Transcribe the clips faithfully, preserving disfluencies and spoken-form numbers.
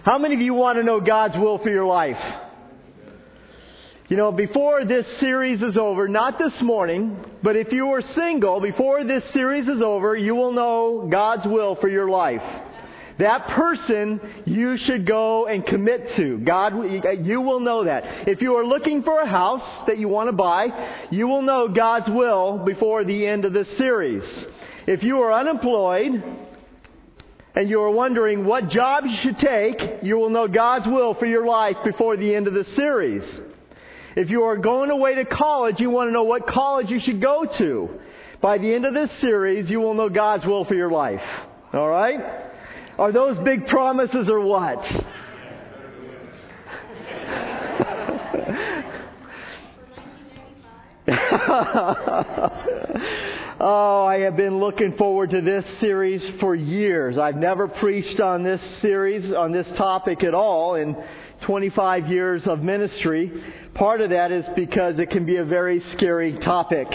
How many of you want to know God's will for your life? You know, before this series is over, not this morning, but if you are single, before this series is over, you will know God's will for your life. That person you should go and commit to. God, you will know that. If you are looking for a house that you want to buy, you will know God's will before the end of this series. If you are unemployed and you are wondering what job you should take, you will know God's will for your life before the end of this series. If you are going away to college, you want to know what college you should go to. By the end of this series, you will know God's will for your life. All right? Are those big promises or what? Oh, I have been looking forward to this series for years. I've never preached on this series, on this topic at all in twenty-five years of ministry. Part of that is because it can be a very scary topic.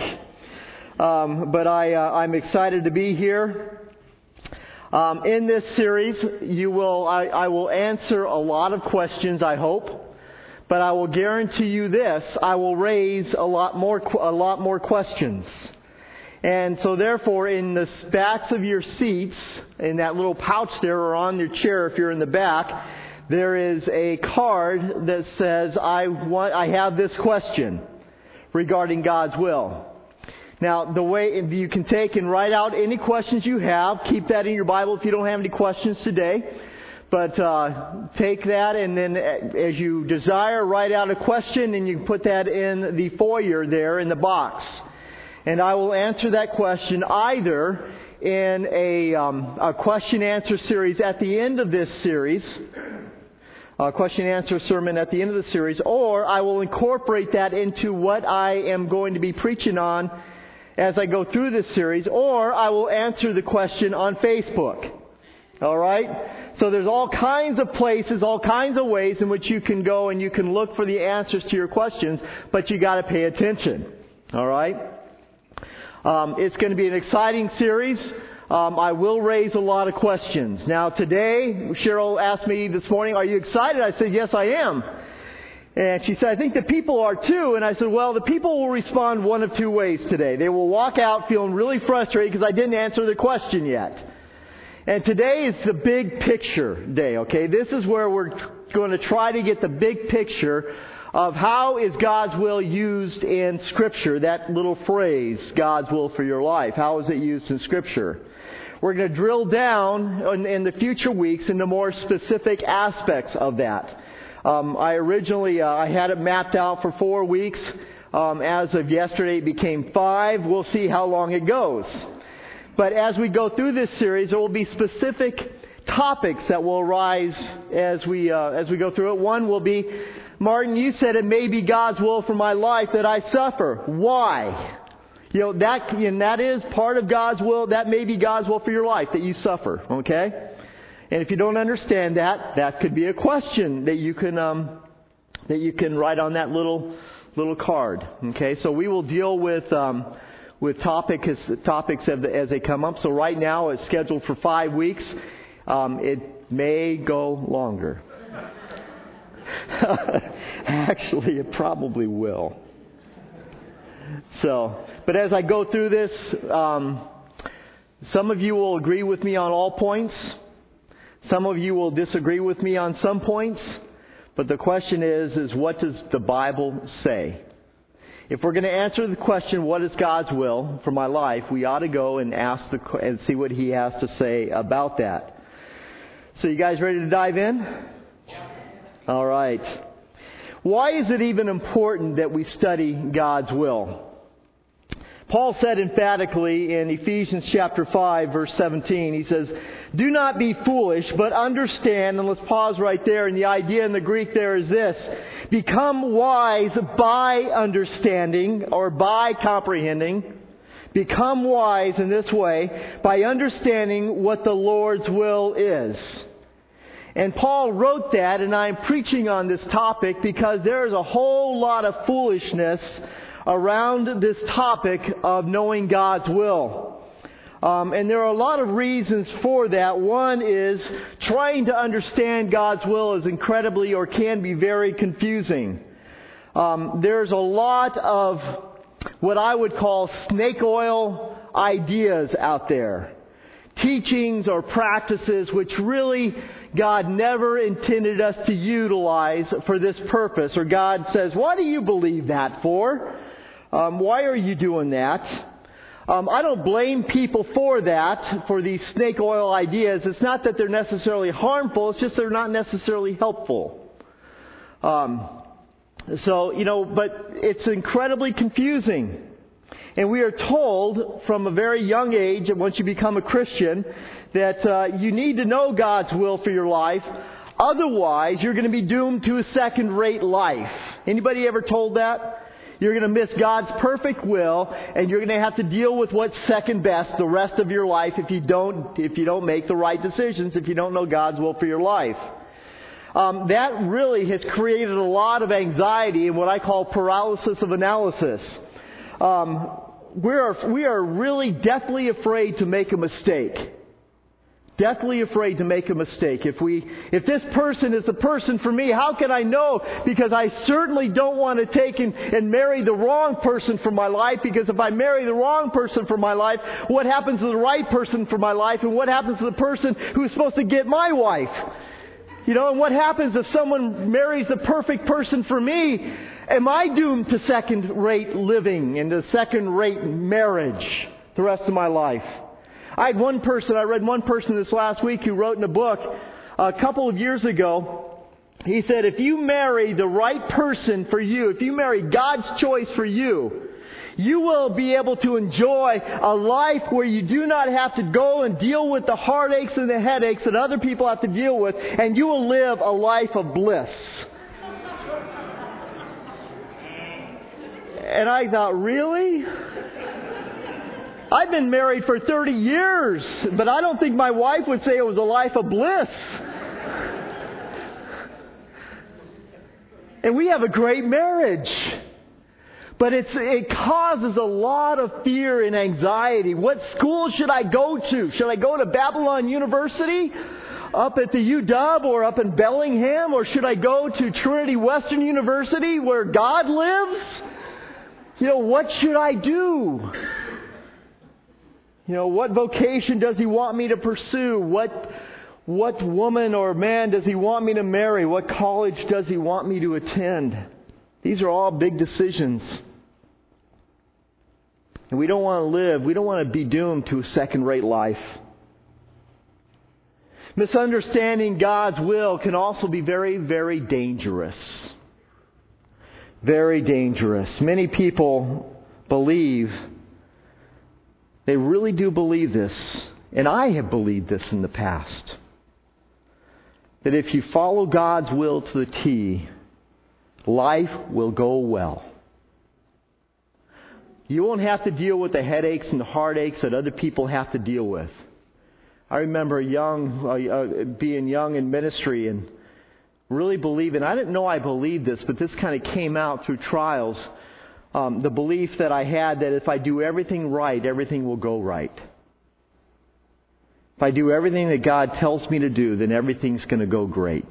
Um, but I, uh, I'm excited to be here. Um, in this series, you will I, I will answer a lot of questions, I hope. But I will guarantee you this: I will raise a lot more a lot more questions. And so therefore, in the backs of your seats, in that little pouch there or on your chair if you're in the back, there is a card that says, I want, I have this question regarding God's will. Now, the way you can take and write out any questions you have. Keep that in your Bible if you don't have any questions today. But uh, take that and then as you desire, write out a question and you can put that in the foyer there in the box. And I will answer that question either in a, um, a question-answer series at the end of this series, a question-answer sermon at the end of the series, or I will incorporate that into what I am going to be preaching on as I go through this series, or I will answer the question on Facebook. All right? So there's all kinds of places, all kinds of ways in which you can go and you can look for the answers to your questions, but you got to pay attention. All right? Um, it's going to be an exciting series. Um, I will raise a lot of questions. Now today, Cheryl asked me this morning, are you excited? I said, yes, I am. And she said, I think the people are too. And I said, well, the people will respond one of two ways today. They will walk out feeling really frustrated because I didn't answer the question yet. And today is the big picture day, okay? This is where we're going to try to get the big picture of how is God's will used in Scripture, that little phrase, God's will for your life. How is it used in Scripture? We're going to drill down in, in the future weeks into more specific aspects of that. Um, I originally, uh, I had it mapped out for four weeks. Um, as of yesterday, it became five. We'll see how long it goes. But as we go through this series, there will be specific topics that will arise as we uh, as we go through it. One will be, Martin, you said it may be God's will for my life that I suffer. Why? You know, that and that is part of God's will. That may be God's will for your life, that you suffer. Okay? And if you don't understand that, that could be a question that you can um, that you can write on that little little card. Okay? So we will deal with um, with topics topics as, as they come up. So right now it's scheduled for five weeks. Um, it may go longer. Actually, it probably will. So, but as I go through this, um, some of you will agree with me on all points. Some of you will disagree with me on some points. But the question is, is what does the Bible say? If we're going to answer the question, what is God's will for my life, we ought to go and ask the and see what He has to say about that. So, you guys ready to dive in? All right. Why is it even important that we study God's will? Paul said emphatically in Ephesians chapter five, verse seventeen, he says, do not be foolish, but understand, and let's pause right there, and the idea in the Greek there is this, become wise by understanding, or by comprehending. Become wise in this way, by understanding what the Lord's will is. And Paul wrote that, and I'm preaching on this topic because there is a whole lot of foolishness around this topic of knowing God's will. Um, and there are a lot of reasons for that. One is trying to understand God's will is incredibly or can be very confusing. Um, there's a lot of what I would call snake oil ideas out there. Teachings or practices which really God never intended us to utilize for this purpose. Or God says, why do you believe that for? Um, why are you doing that? Um, I don't blame people for that, for these snake oil ideas. It's not that they're necessarily harmful, it's just they're not necessarily helpful. Um, so, you know, but it's incredibly confusing. And we are told from a very young age, once you become a Christian, that uh, you need to know God's will for your life. Otherwise, you're going to be doomed to a second-rate life. Anybody ever told that? You're going to miss God's perfect will, and you're going to have to deal with what's second best the rest of your life if you don't if you don't make the right decisions, if you don't know God's will for your life. Um, that really has created a lot of anxiety and what I call paralysis of analysis. Um, we are we are really deathly afraid to make a mistake. Deathly afraid to make a mistake. If we, if this person is the person for me, how can I know? Because I certainly don't want to take and, and marry the wrong person for my life. Because if I marry the wrong person for my life, what happens to the right person for my life? And what happens to the person who's supposed to get my wife? You know, and what happens if someone marries the perfect person for me? Am I doomed to second-rate living and to second-rate marriage the rest of my life? I had one person, I read one person this last week who wrote in a book a couple of years ago. He said, if you marry the right person for you, if you marry God's choice for you, you will be able to enjoy a life where you do not have to go and deal with the heartaches and the headaches that other people have to deal with, and you will live a life of bliss. And I thought, really? I've been married for thirty years, but I don't think my wife would say it was a life of bliss. And we have a great marriage. But it's, it causes a lot of fear and anxiety. What school should I go to? Should I go to Babylon University up at the U W or up in Bellingham? Or should I go to Trinity Western University where God lives? You know, what should I do? You know, what vocation does He want me to pursue? What, what woman or man does He want me to marry? What college does He want me to attend? These are all big decisions. And we don't want to live, we don't want to be doomed to a second-rate life. Misunderstanding God's will can also be very, very dangerous. Very dangerous. Many people believe, they really do believe this, and I have believed this in the past, that if you follow God's will to the T, life will go well. You won't have to deal with the headaches and the heartaches that other people have to deal with. I remember young, uh, uh, being young in ministry and really believing, I didn't know I believed this, but this kind of came out through trials. Um, the belief that I had that if I do everything right, everything will go right. If I do everything that God tells me to do, then everything's going to go great.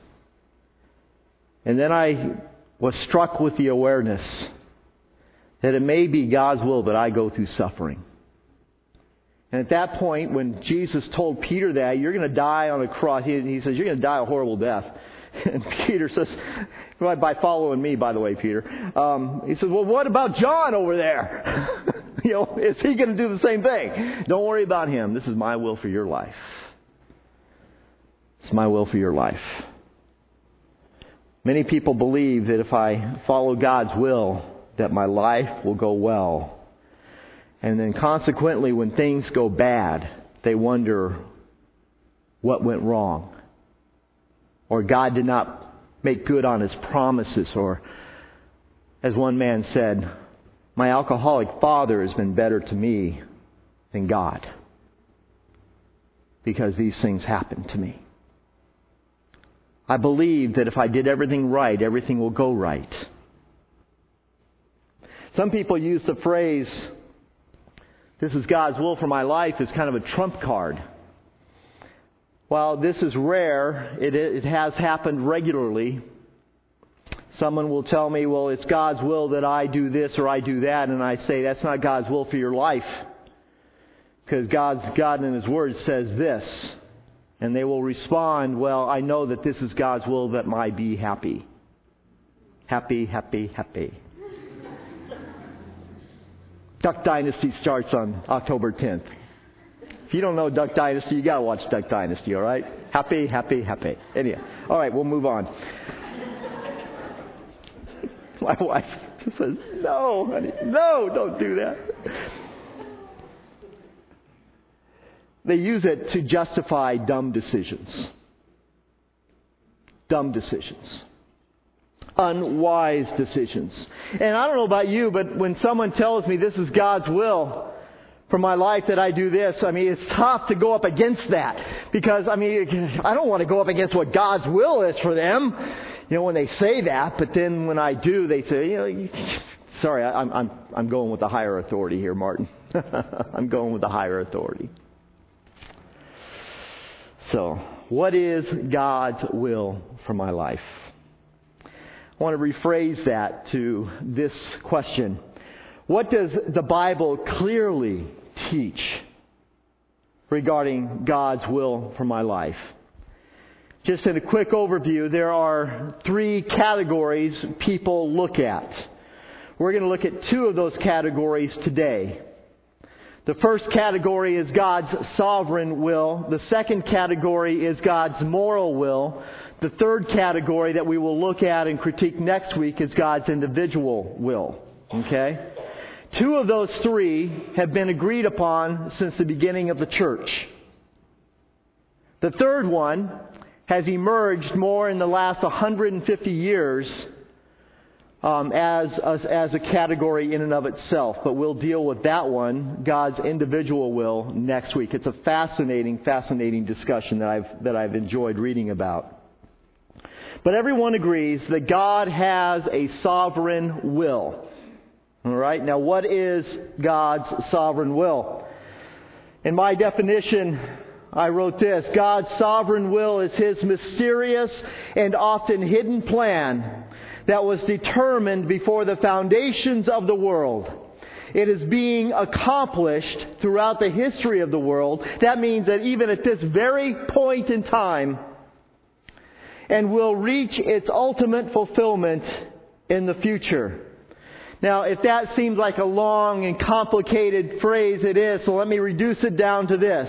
And then I was struck with the awareness that it may be God's will that I go through suffering. And at that point, when Jesus told Peter that, you're going to die on a cross, he, he says, you're going to die a horrible death. And Peter says, by following me, by the way, Peter, um, he says, well, what about John over there? You know, is he going to do the same thing? Don't worry about him. This is my will for your life. It's my will for your life. Many people believe that if I follow God's will, that my life will go well. And then consequently, when things go bad, they wonder what went wrong. Or God did not make good on His promises. Or, as one man said, my alcoholic father has been better to me than God, because these things happened to me. I believe that if I did everything right, everything will go right. Some people use the phrase, this is God's will for my life is kind of a trump card. While this is rare, it, it has happened regularly. Someone will tell me, well, it's God's will that I do this or I do that, and I say, that's not God's will for your life. Because God's, God in His Word says this. And they will respond, well, I know that this is God's will that I be happy. Happy, happy, happy. Duck Dynasty starts on October tenth. If you don't know Duck Dynasty, you got to watch Duck Dynasty, all right? Happy, happy, happy. Anyhow, all right, we'll move on. My wife says, no, honey, no, don't do that. They use it to justify dumb decisions. Dumb decisions. Unwise decisions. And I don't know about you, but when someone tells me this is God's will for my life that I do this, I mean, it's tough to go up against that. Because, I mean, I don't want to go up against what God's will is for them. You know, when they say that, but then when I do, they say, you know, you, sorry, I'm, I'm, I'm going with the higher authority here, Martin. I'm going with the higher authority. So, what is God's will for my life? I want to rephrase that to this question. What does the Bible clearly teach regarding God's will for my life? Just in a quick overview, there are three categories people look at. We're going to look at two of those categories today. The first category is God's sovereign will. The second category is God's moral will. The third category that we will look at and critique next week is God's individual will. Okay? Two of those three have been agreed upon since the beginning of the church. The third one has emerged more in the last one hundred fifty years um, as, as, as a category in and of itself. But we'll deal with that one, God's individual will, next week. It's a fascinating, fascinating discussion that I've, that I've enjoyed reading about. But everyone agrees that God has a sovereign will. All right? Now, what is God's sovereign will? In my definition, I wrote this: God's sovereign will is His mysterious and often hidden plan that was determined before the foundations of the world. It is being accomplished throughout the history of the world. That means that even at this very point in time, and will reach its ultimate fulfillment in the future. Now, if that seems like a long and complicated phrase, it is, so let me reduce it down to this.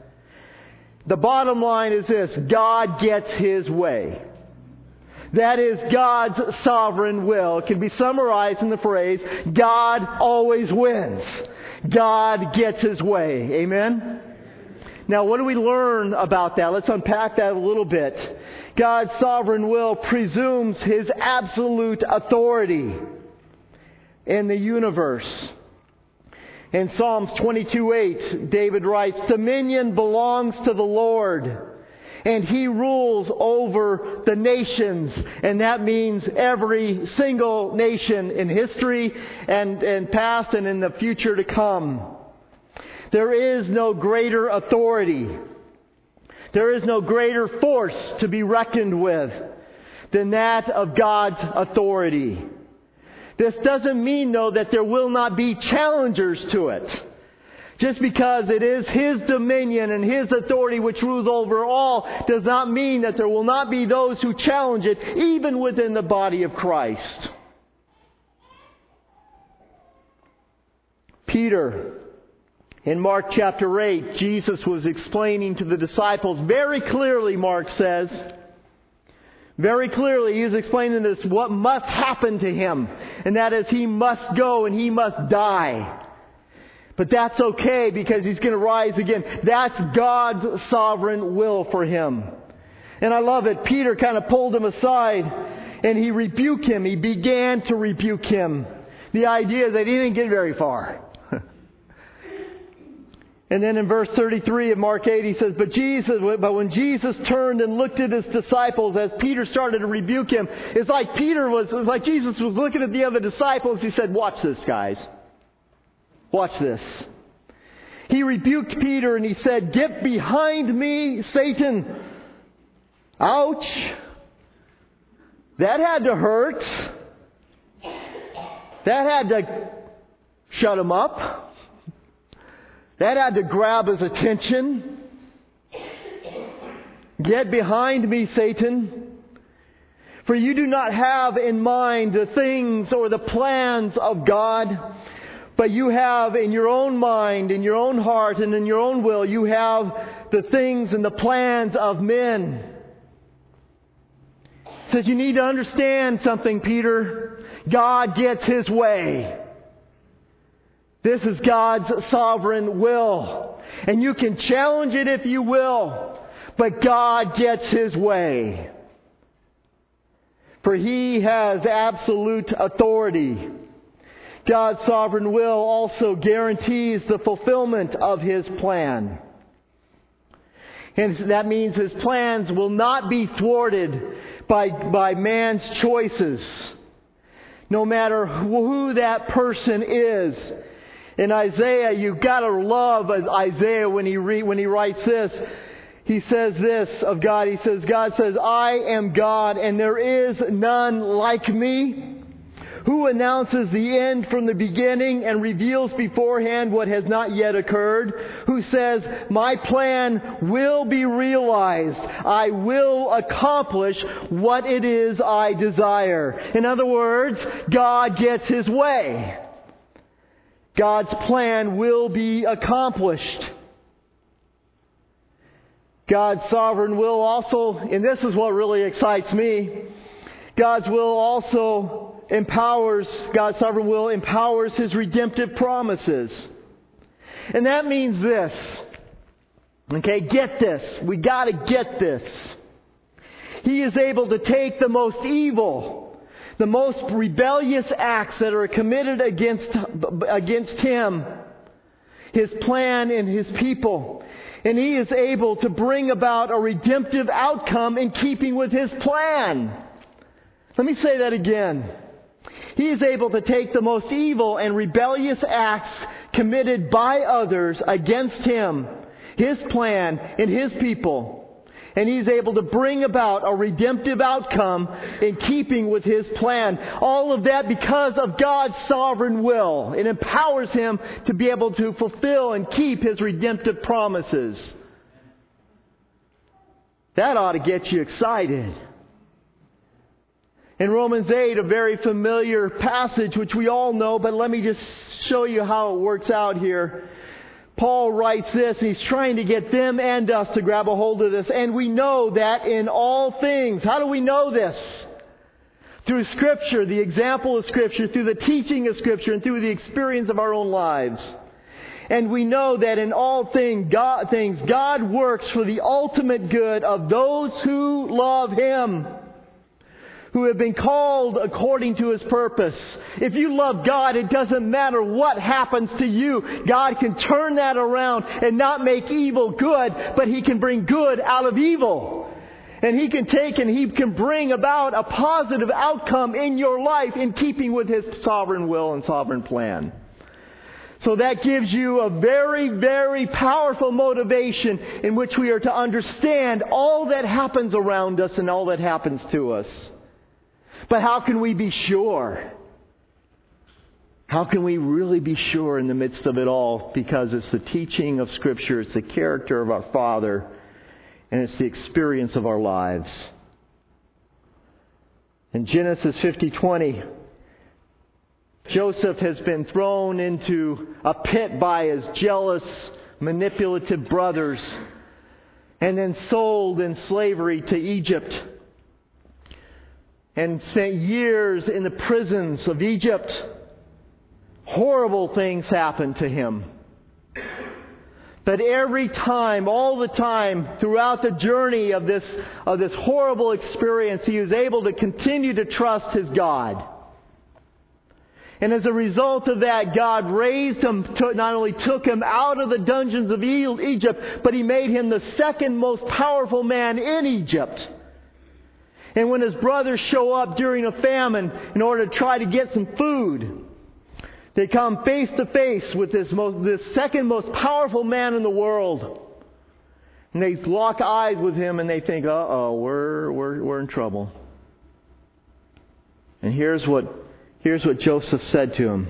The bottom line is this: God gets His way. That is God's sovereign will. It can be summarized in the phrase, God always wins. God gets His way. Amen? Now, what do we learn about that? Let's unpack that a little bit. God's sovereign will presumes His absolute authority in the universe. In Psalms twenty-two eight, David writes, "Dominion belongs to the Lord, and He rules over the nations." And that means every single nation in history and, and past and in the future to come. There is no greater authority. There is no greater force to be reckoned with than that of God's authority. This doesn't mean, though, that there will not be challengers to it. Just because it is His dominion and His authority which rules over all does not mean that there will not be those who challenge it, even within the body of Christ. Peter, in Mark chapter eight, Jesus was explaining to the disciples very clearly, Mark says, very clearly, he was explaining this, what must happen to Him. And that is, He must go and He must die. But that's okay because He's going to rise again. That's God's sovereign will for Him. And I love it. Peter kind of pulled Him aside and he rebuked Him. He began to rebuke Him. The idea is that he didn't get very far. And then in verse thirty-three of Mark eight, he says, But Jesus, but when Jesus turned and looked at His disciples as Peter started to rebuke him, it's like Peter was, it was like Jesus was looking at the other disciples. He said, "Watch this, guys. Watch this." He rebuked Peter and he said, "Get behind me, Satan." Ouch. That had to hurt. That had to shut him up. That had to grab his attention. "Get behind me, Satan. For you do not have in mind the things or the plans of God, but you have in your own mind, in your own heart, and in your own will, you have the things and the plans of men." He says, you need to understand something, Peter. God gets His way. This is God's sovereign will. And you can challenge it if you will, but God gets His way. For He has absolute authority. God's sovereign will also guarantees the fulfillment of His plan. And that means His plans will not be thwarted by, by man's choices, no matter who that person is. In Isaiah, you've got to love Isaiah when he re, when he writes this. He says this of God. He says, God says, "I am God, and there is none like me, who announces the end from the beginning and reveals beforehand what has not yet occurred, who says, my plan will be realized. I will accomplish what it is I desire." In other words, God gets His way. God's plan will be accomplished. God's sovereign will also, and this is what really excites me, God's will also empowers, God's sovereign will empowers His redemptive promises. And that means this. Okay, get this. We got to get this. He is able to take the most evil, the most rebellious acts that are committed against, against Him, His plan and His people, and He is able to bring about a redemptive outcome in keeping with His plan. Let me say that again. He is able to take the most evil and rebellious acts committed by others against Him, His plan, and His people, and He's able to bring about a redemptive outcome in keeping with His plan. All of that because of God's sovereign will. It empowers Him to be able to fulfill and keep His redemptive promises. That ought to get you excited. In Romans eight, a very familiar passage which we all know, but let me just show you how it works out here. Paul writes this, and he's trying to get them and us to grab a hold of this. "And we know that in all things." How do we know this? Through Scripture, the example of Scripture, through the teaching of Scripture, and through the experience of our own lives. "And we know that in all thing, God, things God works for the ultimate good of those who love Him, who have been called according to His purpose." If you love God, it doesn't matter what happens to you. God can turn that around and not make evil good, but He can bring good out of evil. And He can take and He can bring about a positive outcome in your life in keeping with His sovereign will and sovereign plan. So that gives you a very, very powerful motivation in which we are to understand all that happens around us and all that happens to us. But how can we be sure? How can we really be sure in the midst of it all? Because it's the teaching of Scripture, it's the character of our Father, and it's the experience of our lives. In Genesis fifty twenty, Joseph has been thrown into a pit by his jealous, manipulative brothers, and then sold in slavery to Egypt, and spent years in the prisons of Egypt. Horrible things happened to him. But every time, all the time, throughout the journey of this, of this horrible experience, he was able to continue to trust his God. And as a result of that, God raised him, to, not only took him out of the dungeons of Egypt, but He made him the second most powerful man in Egypt. And when his brothers show up during a famine in order to try to get some food, They come face to face with this most, this second most powerful man in the world. And they lock eyes with him and they think, uh-oh, we're, we're, we're in trouble. And here's what, here's what Joseph said to him.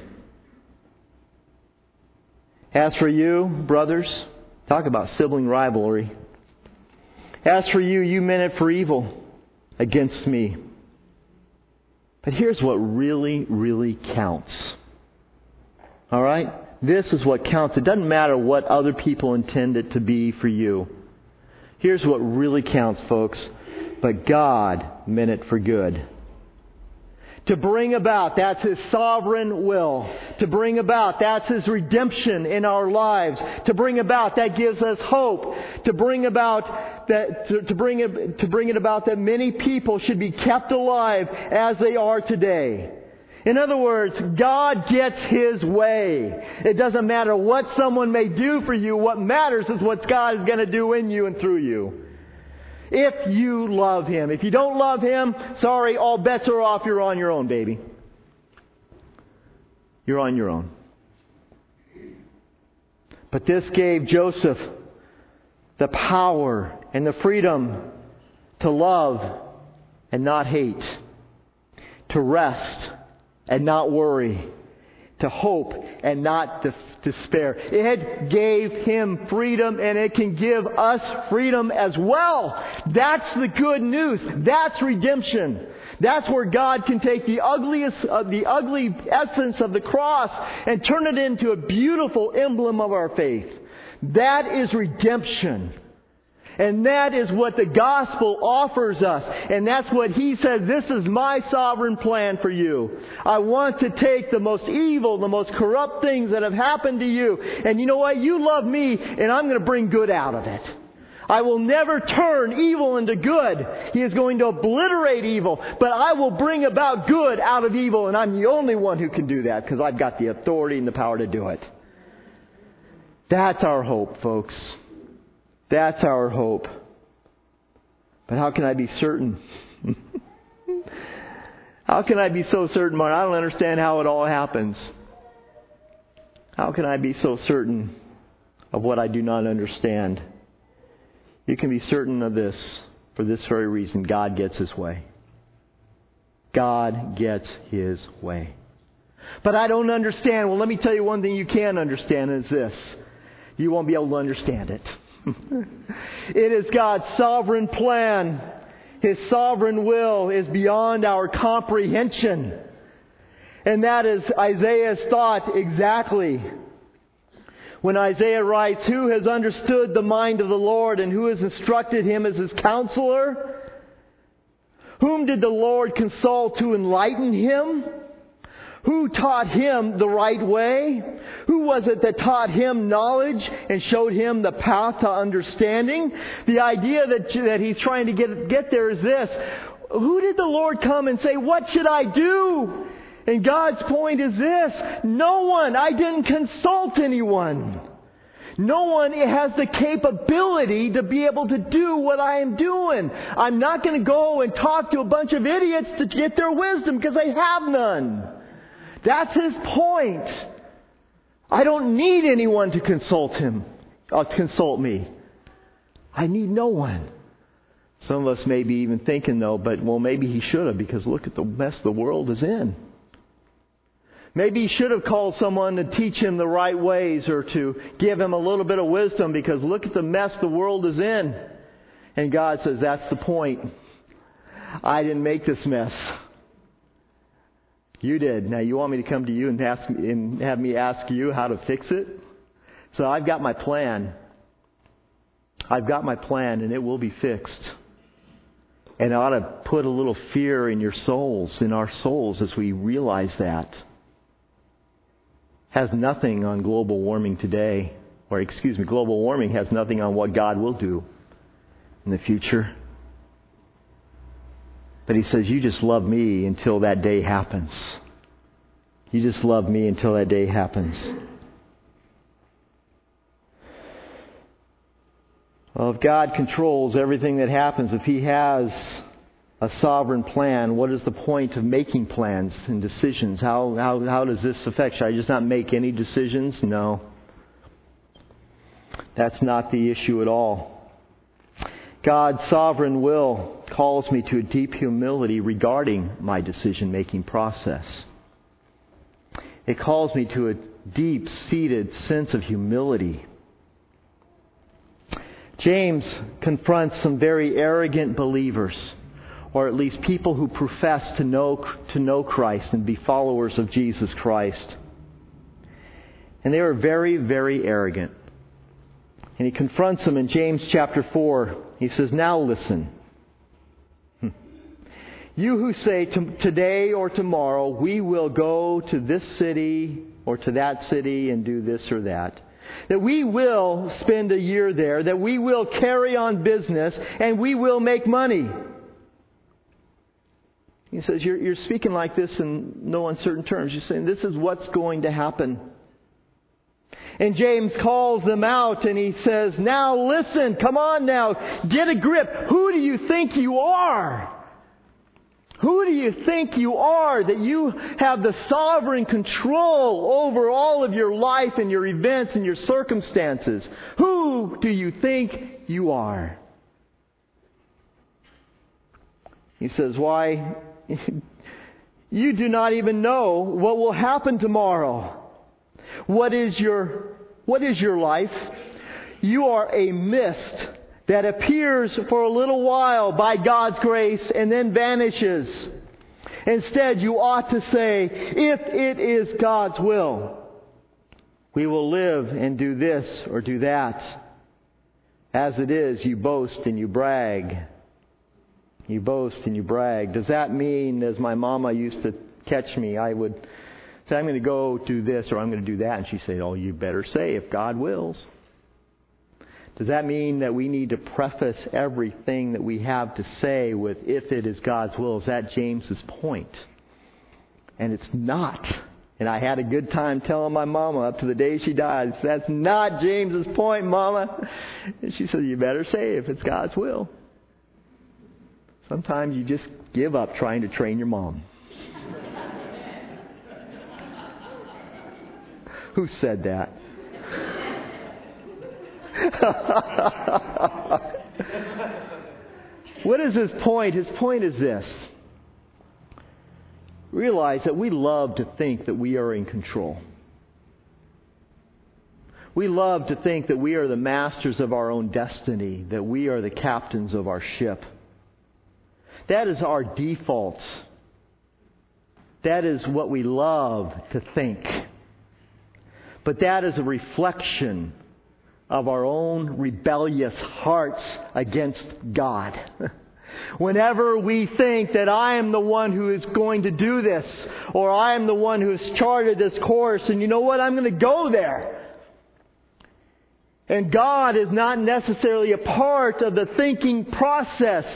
As for you, brothers, talk about sibling rivalry. As for you, you meant it for evil against me. But here's what really, really counts. All right? This is what counts. It doesn't matter what other people intend it to be for you. Here's what really counts, folks. But God meant it for good. To bring about, that's His sovereign will. To bring about, that's His redemption in our lives. To bring about, that gives us hope. To bring about, that to, to bring it, to bring it about that many people should be kept alive as they are today. In other words, God gets His way. It doesn't matter what someone may do for you. What matters is what God is going to do in you and through you. If you love Him. If you don't love Him, sorry, all bets are off. You're on your own, baby. You're on your own. But this gave Joseph the power and the freedom to love and not hate. To rest and not worry. To hope and not de- despair. It gave him freedom, and it can give us freedom as well. That's the good news. That's redemption. That's where God can take the ugliest, uh, the ugly essence of the cross and turn it into a beautiful emblem of our faith. That is redemption. And that is what the gospel offers us. And that's what He says, this is my sovereign plan for you. I want to take the most evil, the most corrupt things that have happened to you. And you know what? You love me, and I'm going to bring good out of it. I will never turn evil into good. He is going to obliterate evil. But I will bring about good out of evil. And I'm the only one who can do that because I've got the authority and the power to do it. That's our hope, folks. That's our hope. But how can I be certain? How can I be so certain, Martin? I don't understand how it all happens. How can I be so certain of what I do not understand? You can be certain of this for this very reason. God gets His way. God gets His way. But I don't understand. Well, let me tell you one thing you can understand is this. You won't be able to understand it. It is God's sovereign plan. His sovereign will is beyond our comprehension. And that is Isaiah's thought exactly. When Isaiah writes, who has understood the mind of the Lord, and who has instructed him as his counselor? Whom did the Lord consult to enlighten him? Who taught him the right way? Who was it that taught him knowledge and showed him the path to understanding? The idea that, that he's trying to get, get there is this. Who did the Lord come and say, what should I do? And God's point is this. No one. I didn't consult anyone. No one has the capability to be able to do what I am doing. I'm not going to go and talk to a bunch of idiots to get their wisdom because I have none. That's His point. I don't need anyone to consult him, or consult me. I need no one. Some of us may be even thinking though, but well, maybe he should have, because look at the mess the world is in. Maybe he should have called someone to teach him the right ways or to give him a little bit of wisdom, because look at the mess the world is in. And God says, that's the point. I didn't make this mess. You did. Now you want me to come to you and ask and have me ask you how to fix it? So I've got my plan. I've got my plan, and it will be fixed. And it ought to put a little fear in your souls, in our souls, as we realize that. Has nothing on global warming today, or excuse me, global warming has nothing on what God will do in the future. But He says, you just love me until that day happens. You just love me until that day happens. Well, if God controls everything that happens, if He has a sovereign plan, what is the point of making plans and decisions? How, how, how does this affect? Should I just not make any decisions? No. That's not the issue at all. God's sovereign will calls me to a deep humility regarding my decision-making process. It calls me to a deep-seated sense of humility. James confronts some very arrogant believers, or at least people who profess to know, to know Christ and be followers of Jesus Christ. And they are very, very arrogant. And he confronts them in James chapter four. He says, "Now listen. You who say today or tomorrow, we will go to this city or to that city and do this or that. That we will spend a year there. That we will carry on business and we will make money." He says, you're, you're speaking like this in no uncertain terms. You're saying this is what's going to happen. And James calls them out and he says, "Now listen, come on now, get a grip. Who do you think you are? Who do you think you are that you have the sovereign control over all of your life and your events and your circumstances? Who do you think you are?" He says, "Why, you do not even know what will happen tomorrow. What is your, what is your life? You are a mist that appears for a little while by God's grace and then vanishes. Instead, you ought to say, if it is God's will, we will live and do this or do that. As it is, you boast and you brag. You boast and you brag." Does that mean, as my mama used to catch me, I would say, "I'm going to go do this or I'm going to do that." And she'd say, "Oh, you better say, if God wills." Does that mean that we need to preface everything that we have to say with, if it is God's will? Is that James's point? And it's not. And I had a good time telling my mama up to the day she died, "That's not James's point, Mama." And she said, "You better say if it's God's will." Sometimes you just give up trying to train your mom. Who said that? What is his point? His point is this. Realize that we love to think that we are in control. We love to think that we are the masters of our own destiny, that we are the captains of our ship. That is our default. That is what we love to think. But that is a reflection of our own rebellious hearts against God. Whenever we think that I am the one who is going to do this, or I am the one who has charted this course, and you know what, I'm going to go there. And God is not necessarily a part of the thinking process.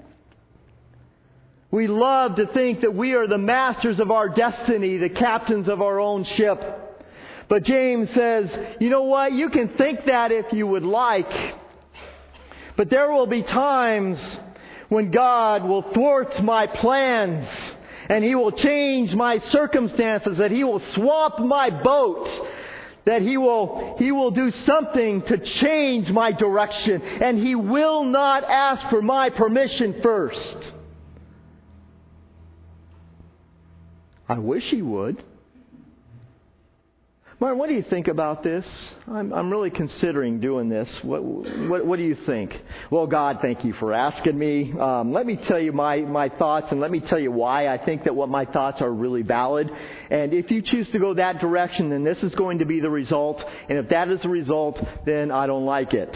We love to think that we are the masters of our destiny, the captains of our own ship. But James says, you know what? You can think that if you would like. But there will be times when God will thwart my plans and He will change my circumstances, that He will swamp my boat, that He will, He will do something to change my direction, and He will not ask for my permission first. I wish He would. Martin, what do you think about this? I'm, I'm really considering doing this. What, what, what do you think? Well, God, thank you for asking me. Um, let me tell you my, my thoughts, and let me tell you why I think that what my thoughts are really valid. And if you choose to go that direction, then this is going to be the result. And if that is the result, then I don't like it.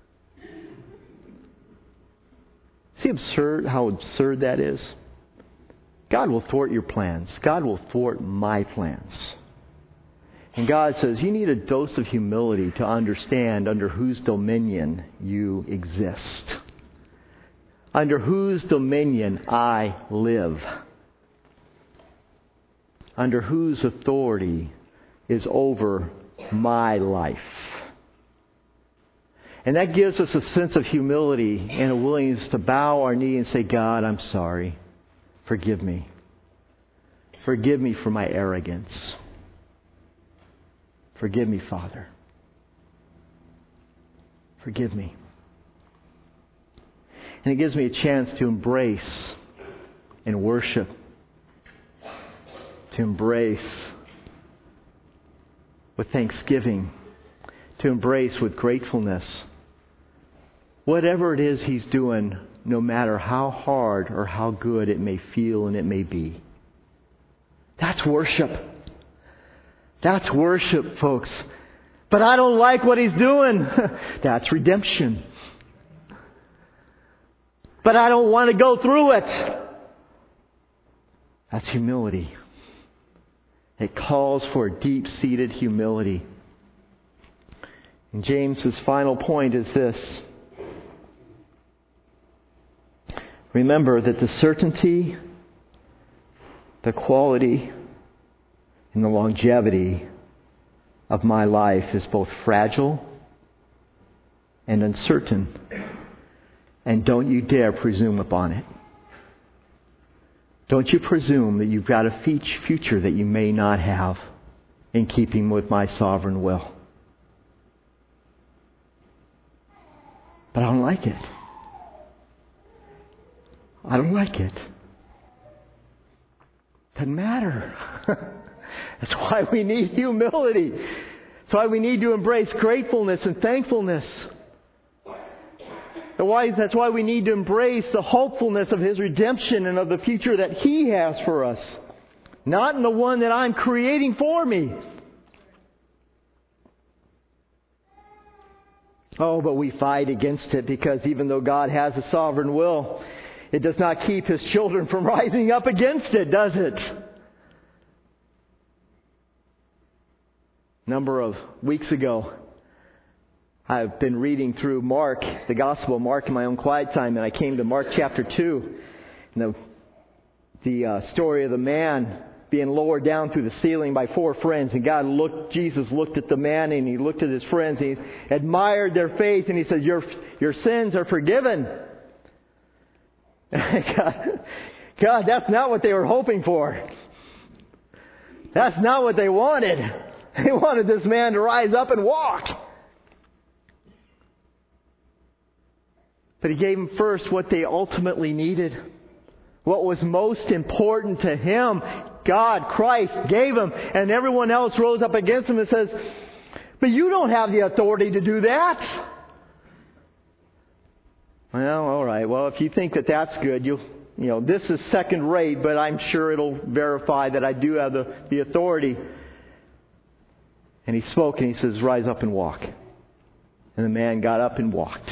See absurd, how absurd that is? God will thwart your plans. God will thwart my plans. And God says, you need a dose of humility to understand under whose dominion you exist. Under whose dominion I live. Under whose authority is over my life. And that gives us a sense of humility and a willingness to bow our knee and say, God, I'm sorry. Forgive me. Forgive me for my arrogance. Forgive me, Father. Forgive me. And it gives me a chance to embrace and worship. To embrace with thanksgiving. To embrace with gratefulness. Whatever it is He's doing, no matter how hard or how good it may feel and it may be. That's worship. That's worship, folks. But I don't like what He's doing. That's redemption. But I don't want to go through it. That's humility. It calls for deep-seated humility. And James's final point is this. Remember that the certainty, the quality, and the longevity of my life is both fragile and uncertain. And don't you dare presume upon it. Don't you presume that you've got a future that you may not have in keeping with my sovereign will. But I don't like it. I don't like it. Doesn't matter. That's why we need humility. That's why we need to embrace gratefulness and thankfulness. That's why we need to embrace the hopefulness of His redemption and of the future that He has for us. Not in the one that I'm creating for me. Oh, but we fight against it because even though God has a sovereign will, it does not keep His children from rising up against it, does it? A number of weeks ago, I've been reading through Mark, the Gospel of Mark in my own quiet time, and I came to Mark chapter two. And the the uh, story of the man being lowered down through the ceiling by four friends. And God looked, Jesus looked at the man and He looked at his friends and He admired their faith and He said, your, your sins are forgiven. God, God, that's not what they were hoping for. That's not what they wanted. They wanted this man to rise up and walk. But He gave them first what they ultimately needed. What was most important to Him, God, Christ, gave Him. And everyone else rose up against Him and says, but you don't have the authority to do that. Well, all right. Well, if you think that that's good, you'll, you know, this is second rate, but I'm sure it'll verify that I do have the, the authority. And He spoke and He says, rise up and walk. And the man got up and walked.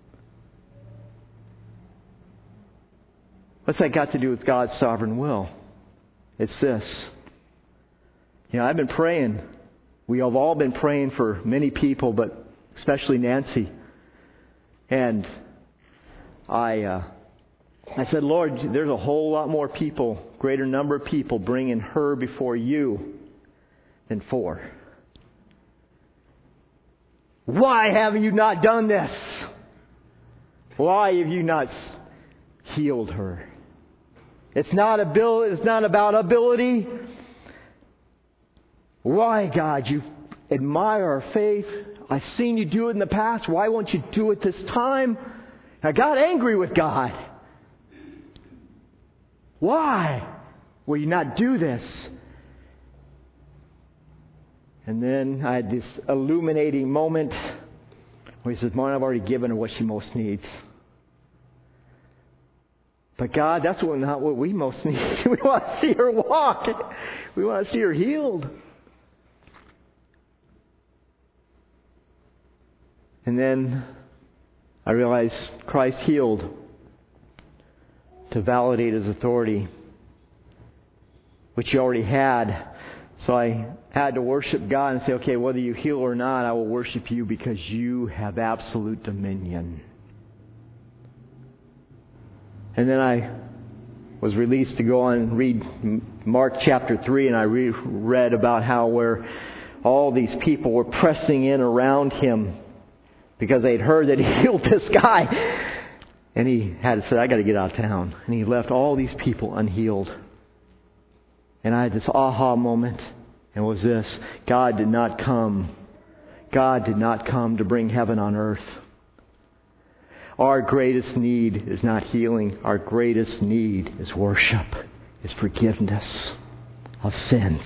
What's that got to do with God's sovereign will? It's this. You know, I've been praying. We have all been praying for many people, but especially Nancy. And I uh, I said, Lord, there's a whole lot more people, greater number of people bringing her before You than four. Why have You not done this? Why have You not healed her? It's not ability, it's not about ability. Why, God? You admire our faith. I've seen You do it in the past. Why won't You do it this time? I got angry with God. Why will You not do this? And then I had this illuminating moment where He says, Martin, I've already given her what she most needs. But God, that's what, not what we most need. We want to see her walk. We want to see her healed. And then I realized Christ healed to validate His authority, which He already had. So I had to worship God and say, okay, whether You heal or not, I will worship You because You have absolute dominion. And then I was released to go on and read Mark chapter three, and I re- read about how where all these people were pressing in around Him. because they'd heard that he healed this guy. And he had said, I got to get out of town. And he left all these people unhealed. And I had this aha moment. And it was this: God did not come. God did not come to bring heaven on earth. Our greatest need is not healing. Our greatest need is worship, is forgiveness of sins.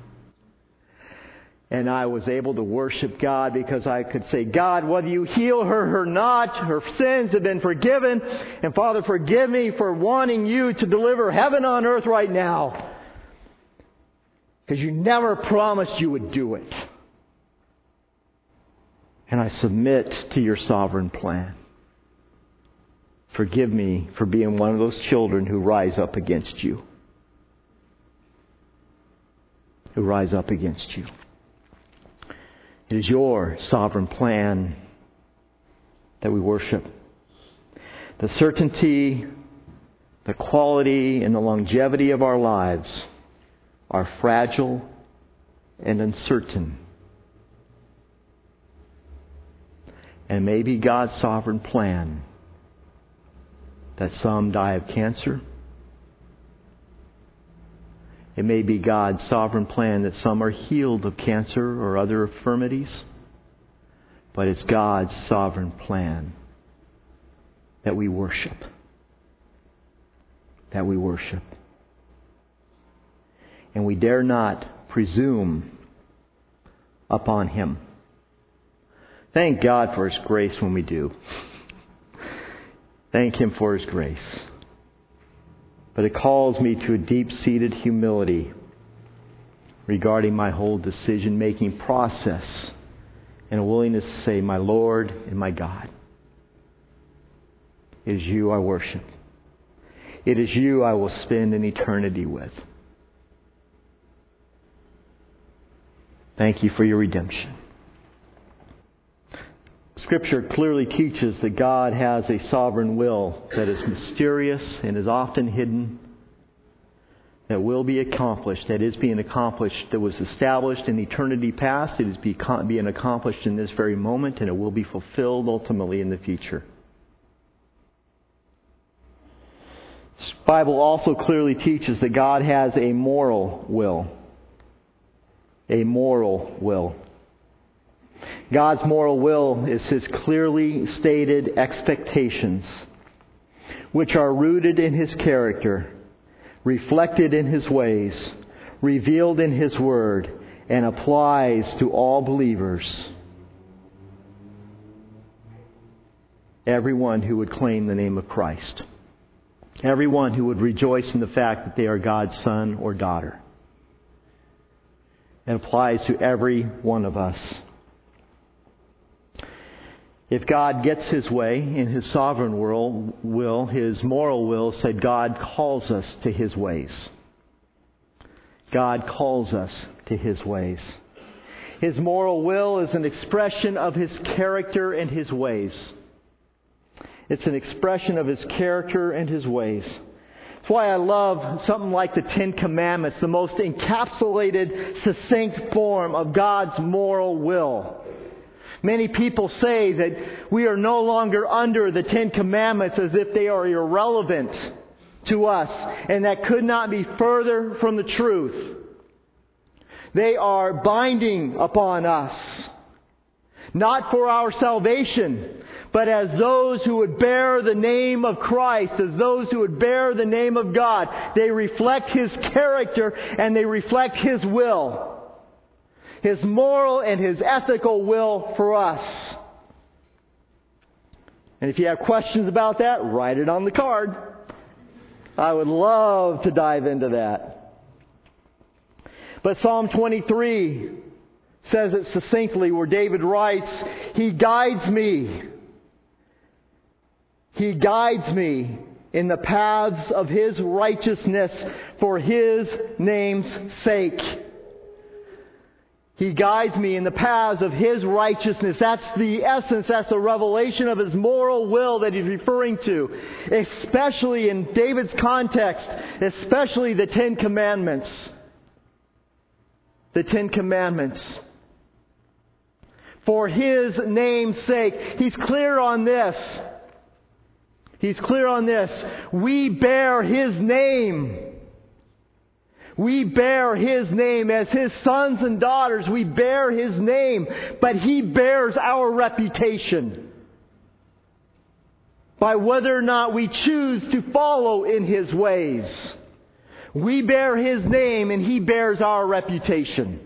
And I was able to worship God because I could say, God, whether you heal her or not, her sins have been forgiven. And Father, forgive me for wanting you to deliver heaven on earth right now. Because you never promised you would do it. And I submit to your sovereign plan. Forgive me for being one of those children who rise up against you. Who rise up against you. It is your sovereign plan that we worship. The certainty, the quality, and the longevity of our lives are fragile and uncertain. And may be God's sovereign plan that some die of cancer. It may be God's sovereign plan that some are healed of cancer or other infirmities. But it's God's sovereign plan that we worship. That we worship. And we dare not presume upon Him. Thank God for His grace when we do. Thank Him for His grace. But it calls me to a deep-seated humility regarding my whole decision-making process and a willingness to say, my Lord and my God, it is you I worship. It is you I will spend an eternity with. Thank you for your redemption. Scripture clearly teaches that God has a sovereign will that is mysterious and is often hidden, that will be accomplished, that is being accomplished, that was established in eternity past. It is being accomplished in this very moment, and it will be fulfilled ultimately in the future. The Bible also clearly teaches that God has a moral will. A moral will. God's moral will is His clearly stated expectations, which are rooted in His character, reflected in His ways, revealed in His Word, and applies to all believers. Everyone who would claim the name of Christ. Everyone who would rejoice in the fact that they are God's son or daughter. It applies to every one of us. If God gets His way in His sovereign will, His moral will said God calls us to His ways. God calls us to His ways. His moral will is an expression of His character and His ways. It's an expression of His character and His ways. That's why I love something like the Ten Commandments, the most encapsulated, succinct form of God's moral will. Many people say that we are no longer under the Ten Commandments as if they are irrelevant to us, and that could not be further from the truth. They are binding upon us, not for our salvation, but as those who would bear the name of Christ, as those who would bear the name of God. They reflect His character and they reflect His will. His moral and His ethical will for us. And if you have questions about that, write it on the card. I would love to dive into that. But Psalm twenty-three says it succinctly, where David writes, He guides me. He guides me in the paths of His righteousness for His name's sake. He guides me in the paths of His righteousness. That's the essence, that's the revelation of His moral will that He's referring to. Especially in David's context, especially the Ten Commandments. The Ten Commandments. For His name's sake. He's clear on this. He's clear on this. We bear His name. We bear His name. As His sons and daughters, we bear His name. But He bears our reputation by whether or not we choose to follow in His ways. We bear His name and He bears our reputation.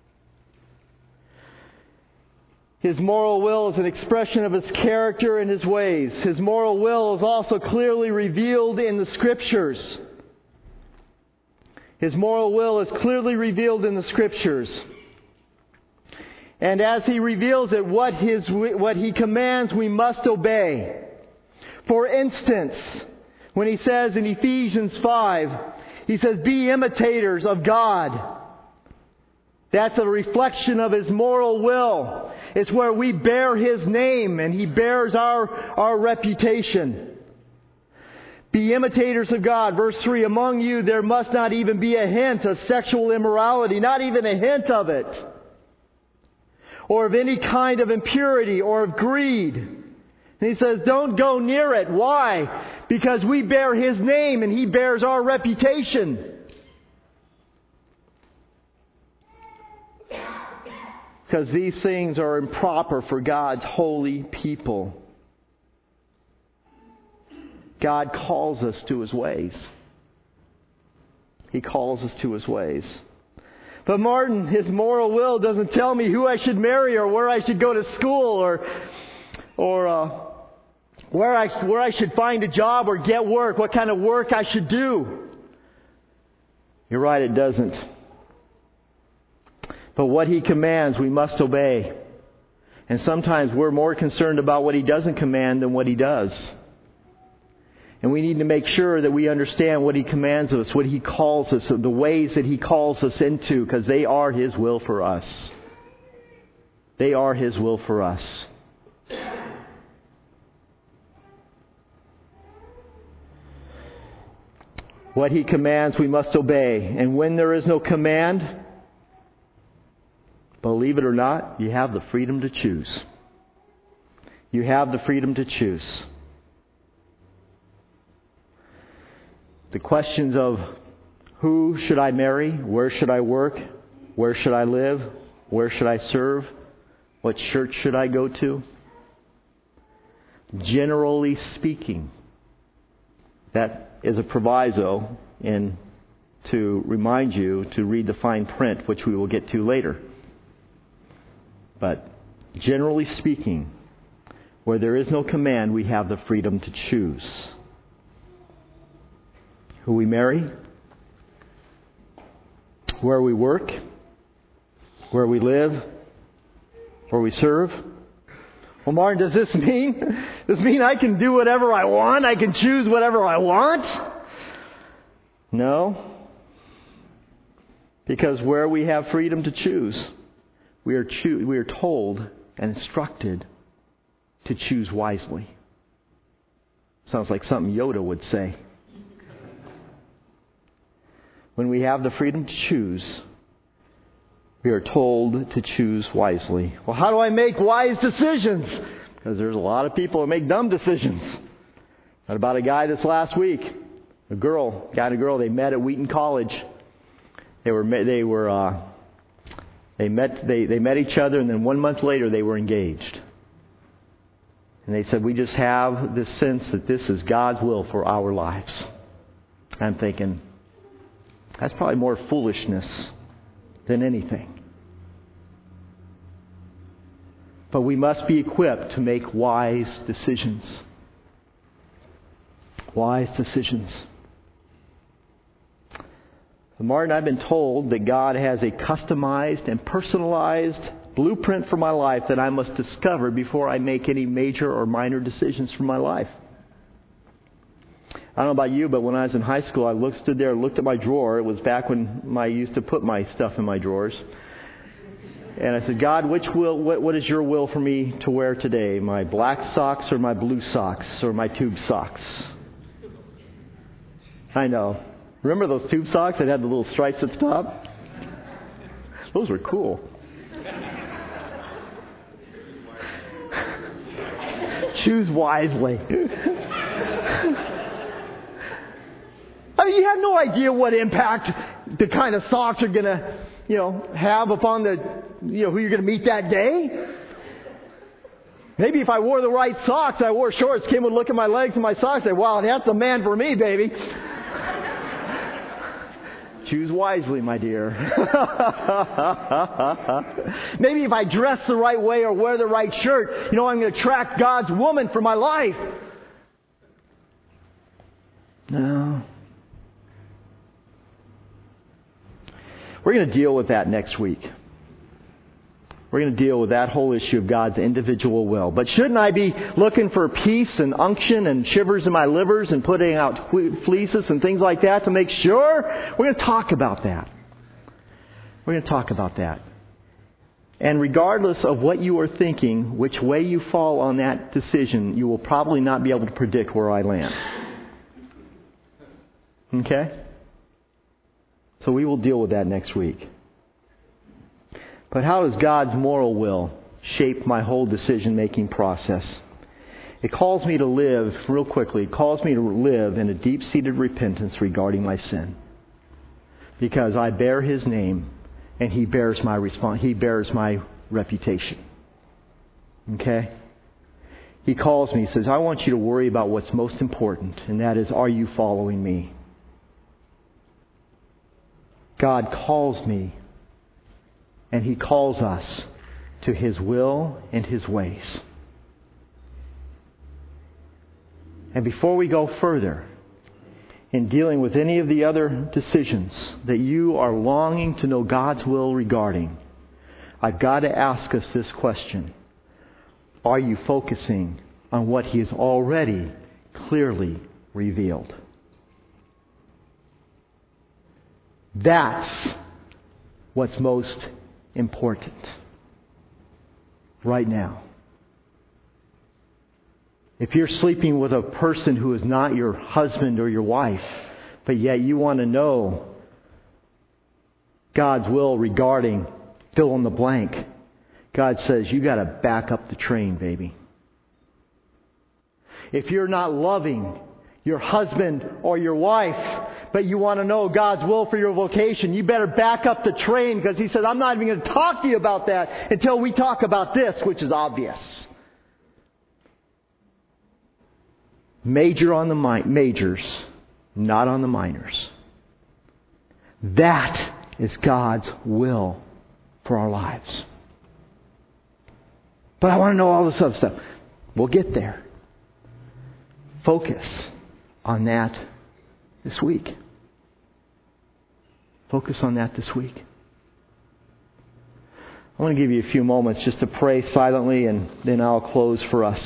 His moral will is an expression of His character and His ways. His moral will is also clearly revealed in the Scriptures. His moral will is clearly revealed in the Scriptures. And as He reveals it, what, his, what He commands we must obey. For instance, when He says in Ephesians five, He says, be imitators of God. That's a reflection of His moral will. It's where we bear His name and He bears our, our reputation. Be imitators of God. Verse three, among you there must not even be a hint of sexual immorality, not even a hint of it, or of any kind of impurity or of greed. And He says, don't go near it. Why? Because we bear His name and He bears our reputation. Because these things are improper for God's holy people. God calls us to His ways. He calls us to His ways. But Martin, His moral will doesn't tell me who I should marry or where I should go to school or or uh, where I where I should find a job or get work, what kind of work I should do. You're right, it doesn't. But what He commands, we must obey. And sometimes we're more concerned about what He doesn't command than what He does. And we need to make sure that we understand what He commands of us, what He calls us, the ways that He calls us into, because they are His will for us. They are His will for us. What He commands, we must obey. And when there is no command, believe it or not, you have the freedom to choose. You have the freedom to choose. The questions of who should I marry, where should I work, where should I live, where should I serve, what church should I go to? Generally speaking, that is a proviso in to remind you to read the fine print, which we will get to later. But generally speaking, where there is no command, we have the freedom to choose who we marry, where we work, where we live, where we serve. Well, Martin, does this mean does this mean I can do whatever I want? I can choose whatever I want? No. Because where we have freedom to choose, we are choo- we are told and instructed to choose wisely. Sounds like something Yoda would say. When we have the freedom to choose, we are told to choose wisely. Well, how do I make wise decisions? Because there's a lot of people that make dumb decisions. What about a guy this last week? A girl, guy and a girl, they met at Wheaton College. They were they were uh, they met they, they met each other, and then one month later they were engaged. And they said, we just have this sense that this is God's will for our lives. I'm thinking, that's probably more foolishness than anything. But we must be equipped to make wise decisions. Wise decisions. Martin, I've been told that God has a customized and personalized blueprint for my life that I must discover before I make any major or minor decisions for my life. I don't know about you, but when I was in high school, I looked, stood there and looked at my drawer. It was back when I used to put my stuff in my drawers. And I said, God, which will, what, what is your will for me to wear today? My black socks or my blue socks or my tube socks? I know. Remember those tube socks that had the little stripes at the top? Those were cool. Choose wisely. I mean, you have no idea what impact the kind of socks are going to, you know, have upon the, you know, who you're going to meet that day. Maybe if I wore the right socks, I wore shorts, Kim would look at my legs and my socks and say, wow, that's the man for me, baby. Choose wisely, my dear. Maybe if I dress the right way or wear the right shirt, you know, I'm going to attract God's woman for my life. No. We're going to deal with that next week. We're going to deal with that whole issue of God's individual will. But shouldn't I be looking for peace and unction and shivers in my livers and putting out fleeces and things like that to make sure? We're going to talk about that. We're going to talk about that. And regardless of what you are thinking, which way you fall on that decision, you will probably not be able to predict where I land. Okay? So we will deal with that next week. But how does God's moral will shape my whole decision-making process? It calls me to live, real quickly, it calls me to live in a deep-seated repentance regarding my sin. Because I bear His name, and He bears my respons- He bears my reputation. Okay? He calls me, He says, I want you to worry about what's most important, and that is, are you following me? God calls me, and He calls us to His will and His ways. And before we go further in dealing with any of the other decisions that you are longing to know God's will regarding, I've got to ask us this question. Are you focusing on what He has already clearly revealed? That's what's most important right now. If you're sleeping with a person who is not your husband or your wife, but yet you want to know God's will regarding fill in the blank, God says you got to back up the train, baby. If you're not loving your husband or your wife, but you want to know God's will for your vocation, you better back up the train, because He says, I'm not even going to talk to you about that until we talk about this, which is obvious. Major on the mi- majors, not on the minors. That is God's will for our lives. But I want to know all this other stuff. We'll get there. Focus on that this week. Focus on that this week. I want to give you a few moments just to pray silently, and then I'll close for us.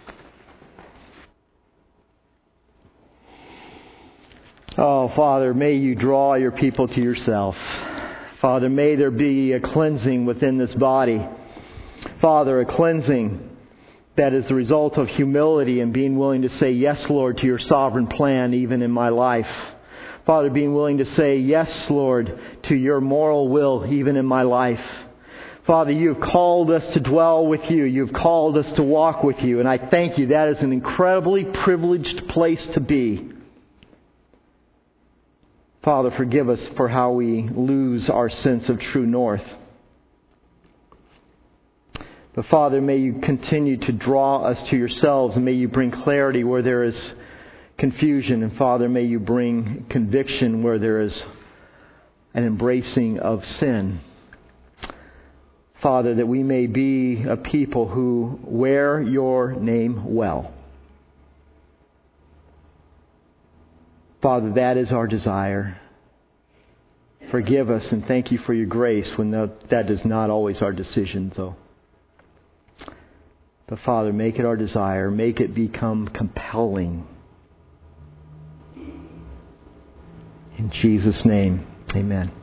Oh, Father, may You draw Your people to Yourself. Father, may there be a cleansing within this body. Father, a cleansing that is the result of humility and being willing to say, yes, Lord, to Your sovereign plan even in my life. Father, being willing to say, yes, Lord, to Your moral will even in my life. Father, You've called us to dwell with You. You've called us to walk with You. And I thank You. That is an incredibly privileged place to be. Father, forgive us for how we lose our sense of true north. But Father, may You continue to draw us to Yourselves, and may You bring clarity where there is confusion. And Father, may You bring conviction where there is an embracing of sin. Father, that we may be a people who wear Your name well. Father, that is our desire. Forgive us and thank You for Your grace when that is not always our decision, though. But Father, make it our desire. Make it become compelling. In Jesus' name, amen.